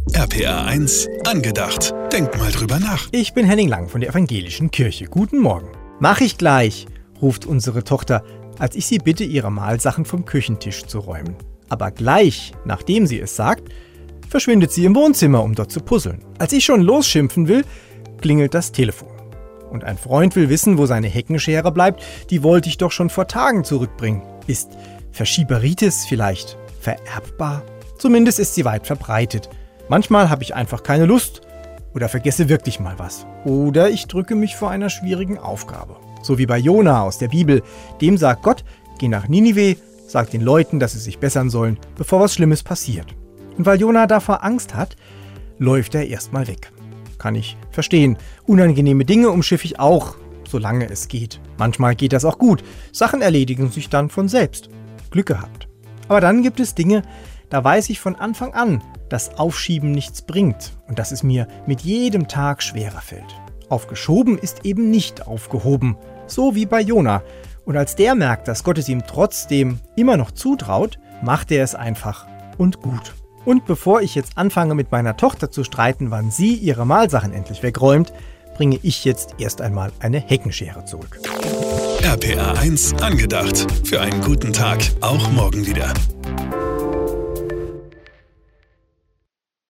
RPR 1 angedacht. Denk mal drüber nach. Ich bin Henning Lang von der Evangelischen Kirche. Guten Morgen. Mach ich gleich, ruft unsere Tochter, als ich sie bitte, ihre Mahlsachen vom Küchentisch zu räumen. Aber gleich, nachdem sie es sagt, verschwindet sie im Wohnzimmer, um dort zu puzzeln. Als ich schon losschimpfen will, klingelt das Telefon. Und ein Freund will wissen, wo seine Heckenschere bleibt. Die wollte ich doch schon vor Tagen zurückbringen. Ist Verschieberitis vielleicht vererbbar? Zumindest ist sie weit verbreitet. Manchmal habe ich einfach keine Lust oder vergesse wirklich mal was. Oder ich drücke mich vor einer schwierigen Aufgabe. So wie bei Jona aus der Bibel. Dem sagt Gott, geh nach Ninive, sag den Leuten, dass sie sich bessern sollen, bevor was Schlimmes passiert. Und weil Jona davor Angst hat, läuft er erstmal weg. Kann ich verstehen. Unangenehme Dinge umschiffe ich auch, solange es geht. Manchmal geht das auch gut. Sachen erledigen sich dann von selbst. Glück gehabt. Aber dann gibt es Dinge, da weiß ich von Anfang an, dass Aufschieben nichts bringt und dass es mir mit jedem Tag schwerer fällt. Aufgeschoben ist eben nicht aufgehoben, so wie bei Jona. Und als der merkt, dass Gott es ihm trotzdem immer noch zutraut, macht er es einfach und gut. Und bevor ich jetzt anfange, mit meiner Tochter zu streiten, wann sie ihre Mahlsachen endlich wegräumt, bringe ich jetzt erst einmal eine Heckenschere zurück. RPR 1 angedacht. Für einen guten Tag, auch morgen wieder.